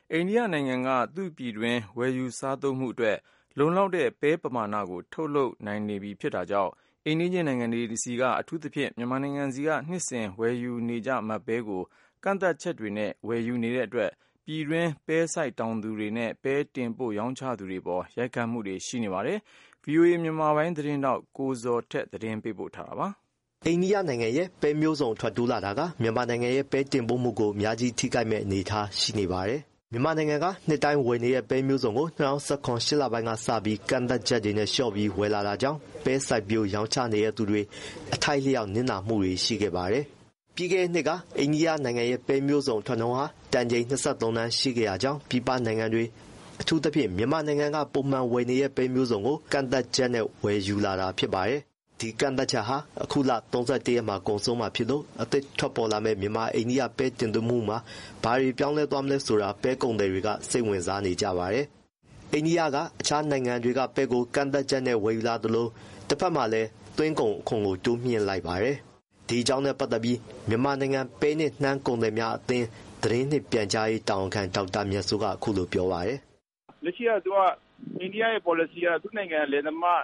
အိန္ဒိယနိုင်ငံကသူ့ပြည်တွင်းဝယ်ယူစားသုံးမှုအတွက်လုံလောက်တဲ့ပဲပမာဏကိုထုတ်လုပ်နိုင်နေပြီဖြစ်တာကြောင့်အိမ်နီးချင်းနိုင်ငံတွေဆီကအထူးသဖြင့်မြန်မာနိုင်ငံဆီကနှစ်စဉ်ဝယ်ယူနေကြမတ်ပဲကိုကန့်သတ်ချက်တွေနဲ့ဝယ်ယူနေတဲ့အတွက်ပြည်တွင်းပဲစိုက်တောင်သူတွေနဲ့ပဲတင်ပို့ရောင်းချသူတွေပေါ်ရိုက်ခတ်မှုတွေရှိနေပါတယ်။ VOA မြန်မာပိုင်းသတင်းတောက်ကိုဇော်ထက်သတင်းပေးပို့ထားတာပါ။အိန္ဒိယနိုင်ငံရဲ့ပဲမျိုးစုံထွက်တိုးလာတာကမြန်မာနိုင်ငံရဲ့ပဲတင်ပို့မှုကိုအများကြီးထိခိုက်မဲ့အနေအထားရှိနေပါတယ်။မြန်မာနိုင်ငံကနှစ်တိုင်းဝယ်နေတဲ့ပဲမျိုးစုံကို2018 8လပိုင်းကစပြီးကန့်သတ်ချက်တွေနဲ့လျှော့ပြီးဝယ်လာတာကြောင့်ပဲစိုက်ပျိုးရောင်းချနေတဲ့သူတွေအထိုက်လျောက်နစ်နာမှုတွေရှိခဲ့ပါတယ်။ပြီးခဲ့တဲ့နှစ်ကအိန္ဒိယနိုင်ငံရဲ့ပဲမျိုးစုံထွက်နှုန်းဟာတန်ချိန်23တန်းရှိခဲ့ရကြောင်းပြည်ပနိုင်ငံတွေအထူးသဖြင့်မြန်မာနိုင်ငံကပုံမှန်ဝယ်နေတဲ့ပဲမျိုးစုံကိုကန့်သတ်ချက်နဲ့ဝယ်ယူလာတာဖြစ်ပါတယ်။ဒီကန့်သတ်ချက်ဟာအခုလ31ရက်မှာကုန်ဆုံးမှာဖြစ်လို့အသစ်ထွက်ပေါ်လာမဲ့မြန်မာအိန္ဒိယပဲတင်သွင်းမှုမှာဘာတွေပြောင်းလဲသွားမလဲဆိုတာပဲကုန်သည်တွေကစိတ်ဝင်စားနေကြပါတယ်။အိန္ဒိယကအခြားနိုင်ငံတွေကပဲကိုကန့်သတ်ချက်နဲ့ဝယ်ယူလာသလိုတစ်ဖက်မှာလည်းသွင်းကုန်အခွန်ကိုတိုးမြှင့်လိုက်ပါတယ်။ဒီအကြောင်းနဲ့ပတ်သက်ပြီးမြန်မာနိုင်ငံပဲနဲ့နှမ်းကုန်သည်များအသင်းသတင်းနှစ်ပြန်ကြားရေးတာဝန်ခံဒေါက်တာမြတ်စိုးကအခုလိုပြောပါတယ်။လက်ရှိကသူကအိန္ဒိယရဲ့ policy ကသူ့နိုင်ငံလယ်သမား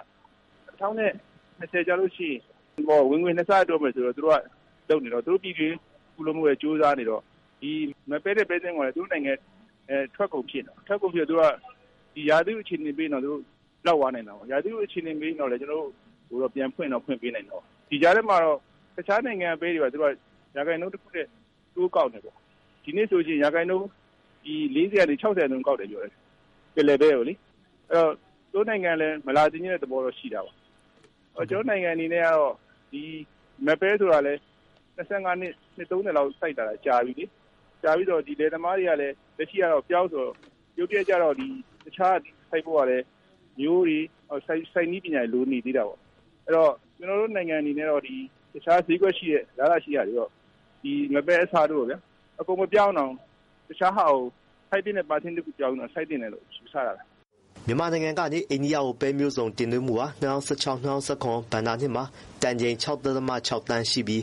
2020ကြာလို့ရှိရင်ဝင်ငွေနှစ်ဆတော့မယ်ဆိုတော့သူတို့ကလုပ်နေတော့သူတို့ပြည်တွင်းကုလို့မှုရဲ့စူးစမ်းနေတော့ဒီမပဲတဲ့ပဲစင်းကလည်းသူတို့နိုင်ငံထွက်ကုန်ဖြစ်တော့သူကဒီရာသီအခြေအနေပေးတော့သူတို့လောက်သွားနိုင်တာပေါ့ရာသီအခြေအနေပေးတော့လေကျွန်တော်တို့တော့ပြန်ဖွင့်ပေးနိုင်တော့ဒီကြားထဲမှာတော့တခြားနိုင်ငံပဲတွေကသူတို့ရာခိုင်နှုန်းတစ်ခုနဲ့တိုးကောက်နေပေါ့ဒီနေ့ဆိုရင်ရာခိုင်နှုန်းဒီ40ကနေ60နှုန်းကောက်တယ်ပြောတယ်ပြလဲပဲကိုလေအဲ့တော့တို့နိုင်ငံလည်းမလာတင်တဲ့သဘောတော့ရှိတာပါကျွန်တော်နိုင်ငံအနေနဲ့ကတော့ဒီမပဲဆိုတာလဲ25နှစ်30လောက်စိုက်တာကြာပြီလေကြာပြီးတော့ဒီလယ်သမားတွေကလည်းလက်ရှိကတော့ပြောင်းဆိုရုပ်ပြကြတော့ဒီတခြားစိုက်ဖို့ကလည်းမျိုးတွေစိုက်နည်းပညာလိုနေသေးတာပေါ့အဲ့တော့ကျွန်တော်တို့နိုင်ငံအနေနဲ့တော့ဒီတခြားဈေးကွက်ရှိတဲ့လာလာရှိရတယ်တော့ဒီမပဲအစားတို့ဗျာအကုန်မပြောင်းအောင်တခြားဟာကိုစိုက်တဲ့ပါတင်တစ်ခုပြောင်းတော့စိုက်တင်တယ်လို့ယူဆတာမြန်မာနိုင်ငံကနေအိန္ဒိယကိုပဲမျိုးစုံတင်သွင်းမှုဟာ2016-2019ဘဏ္ဍာနှစ်မှာတန်ချိန် 6.6 တန်းရှိပြီး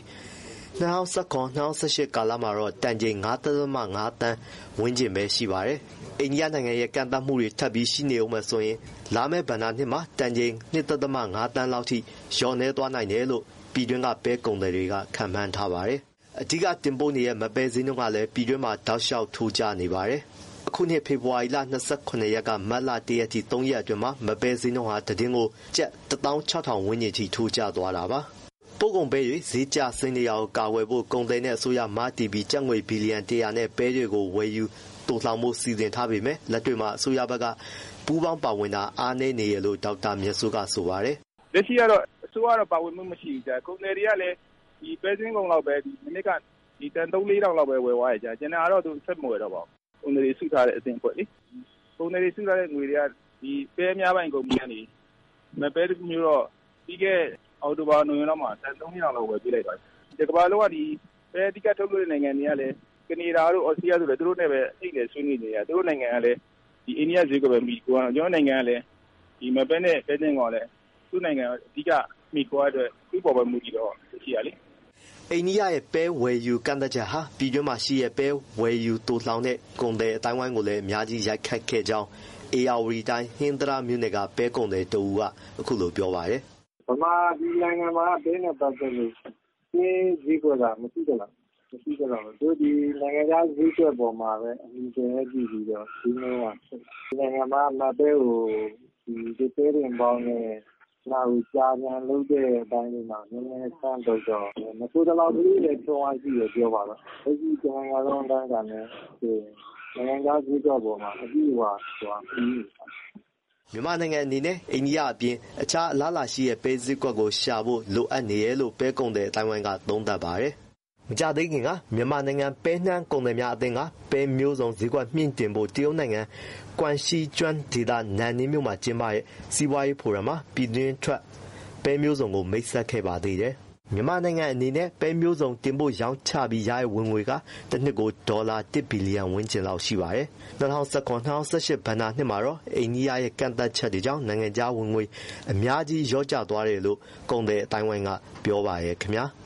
2019-2018ကာလမှာတော့တန်ချိန် 5.5 တန်းဝန်းကျင်ပဲရှိပါတယ်။အိန္ဒိယနိုင်ငံရဲ့ကန့်သတ်မှုတွေထပ်ပြီးရှိနေအောင်မယ်ဆိုရင်လာမယ့်ဘဏ္ဍာနှစ်မှာတန်ချိန် 2.5 တန်းလောက်ထိလျော့နည်းသွားနိုင်တယ်လို့ပြည်တွင်းကပဲကုန်သည်တွေကခန့်မှန်းထားပါတယ်။အဓိကတင်ပို့နေတဲ့မပဲဈေးနှုန်းကလည်းပြည်တွင်းမှာတောက်လျှောက်ထိုးကျနေပါတယ်။အခုနှစ်ဖေဖော်ဝါရီလ28ရက်ကမတ်လ1ရက်ထိ3ရက်အတွင်းမှာမပဲဈေးနှုန်းဟာတတင်းကိုကျပ် 16000 ဝန်းကျင်ထိထိုးကျသွားတာပါ။ပို့ကုန်ပဲတွေဈေးကျဆင်းနေအောင်ကာဝယ်ဖို့ကုန်သည်နဲ့အစိုးရမတီးပြီးကျပ်ငွေဘီလီယံ100နဲ့ပဲတွေကိုဝယ်ယူတိုးလှောင်မှုစီစဉ်ထားပေမဲ့လက်တွေ့မှာအစိုးရဘက်ကပူးပေါင်းပါဝင်တာအားနည်းနေရလို့ဒေါက်တာမြတ်စိုးကဆိုပါတယ်။လက်ရှိကတော့အစိုးရကတော့ပါဝင်မှုမရှိဘူးကြာကုန်သည်တွေကလည်းဒီပဲစင်းကုန်လောက်ပဲဒီမိနစ်ကဒီတန်3-4လောက်ပဲဝယ်သွားရကြာကျန်တာကတော့သူဆက်မဝယ်တော့ပါဘူး။ကုန်သည်စုထားတဲ့အစဉ်ပေါ့လေကုန်သည်စုထားတဲ့ငွေတွေကဒီပဲများပိုင်းကုန်ပြန်နေမပဲမျိုးတော့ပြီးခဲ့အော်တိုဘာနိုဝင်ဘာမှာတန်3လောက်ဝယ်ပေးလိုက်ပါတယ်ဒီကမ္ဘာလုံးကဒီပဲအဓိကထုတ်လုပ်တဲ့နိုင်ငံတွေကလည်းကနေဒါတို့အော်စတြေးလျတို့လည်းသူတို့နဲ့ပဲအိတ်နဲ့ဆွေးနွေးနေရသူတို့နိုင်ငံကလည်းဒီအိန္ဒိယဈေးကပဲမိကိုကျွန်တော်နိုင်ငံကလည်းဒီမပဲနဲ့ပဲတင်ကောလည်းသူ့နိုင်ငံအဓိကမိကိုအတွက်သူ့ပေါ်ပဲမူတည်တော့ရှိရလေအိန္ဒိယရဲ့ပဲဝယ်ယူကန့်သတ်ချက်ဟာပြည်တွင်းမှာရှိတဲ့ပဲဝယ်ယူတိုးလှောင်တဲ့ကုန်သည်အတိုင်းဝိုင်းကိုလည်းအများကြီးရိုက်ခတ်ခဲ့ကြောင်းARDတိုင်းဟင်္ဒရာမြို့နယ်ကပဲကုန်သည်တူကအခုလိုပြောပါတယ်ဗမာပြည်နိုင်ငံမှာပဲနဲ့ပတ်သက်လို့ဒီဈေးကွက်ကမရှိကြတော့တို့ဒီနိုင်ငံသားဈေးကွက်ပေါ်မှာပဲအမြင်ကျဲကြည့်ပြီးတော့ဒီမျိုးကဒီနိုင်ငံမှာမပဲကိုဒီပဲရင်ပေါင်းနဲ့နောက်ကြာပြန်လုပ်တဲ့အတိုင်းတွေမှာနည်းနည်းဆန်းတော့မဆိုးတော့ဘူးလေချုံအားရှိရပြောပါတော့ဒီနိုင်ငံလုံးတိုင်းကလည်းနိုင်ငံသားဈေးကွက်ပေါ်မှာအပြီးဆိုတာပြီးမြန်မာနိုင်ငံအနေနဲ့အိန္ဒိယအပြင်အခြားအလားအလာရှိတဲ့ပဲဈေးကွက်ကိုရှာဖို့လိုအပ်နေတယ်လို့ပဲကုန်တဲ့အတိုင်းဝိုင်းကသုံးသပ်ပါတယ်။မကြသေးခင်ကမြန်မာနိုင်ငံပဲနှမ်းကုန်သည်များအသင်းကပဲမျိုးစုံဈေးကွက်မြင့်တင်ဖို့တရုတ်နိုင်ငံကွမ်ရှီကျွန်းဒေသနန်နင်းမြို့မှာကျင်းပတဲ့စီးပွားရေးဖိုရမ်မှာပြည်တွင်းထွက်ပဲမျိုးစုံကိုမိတ်ဆက်ခဲ့ပါသေးတယ်။မြန်မာနိုင်ငံအနေနဲ့ပဲမျိုးစုံတင်ပို့ရောင်းချပြီးရတဲ့ဝင်ငွေကတစ်နှစ်ကိုဒေါ်လာ1ဘီလီယံဝန်းကျင်လောက်ရှိပါတယ်။2019-2018ဘဏ္ဍာနှစ်မှာတော့အိန္ဒိယရဲ့ကန့်သတ်ချက်တွေကြောင့်နိုင်ငံခြားဝင်ငွေအများကြီးလျော့ကျသွားတယ်လို့ကုန်သည်အတိုင်းဝိုင်းကပြောပါရဲ့ခင်ဗျာ။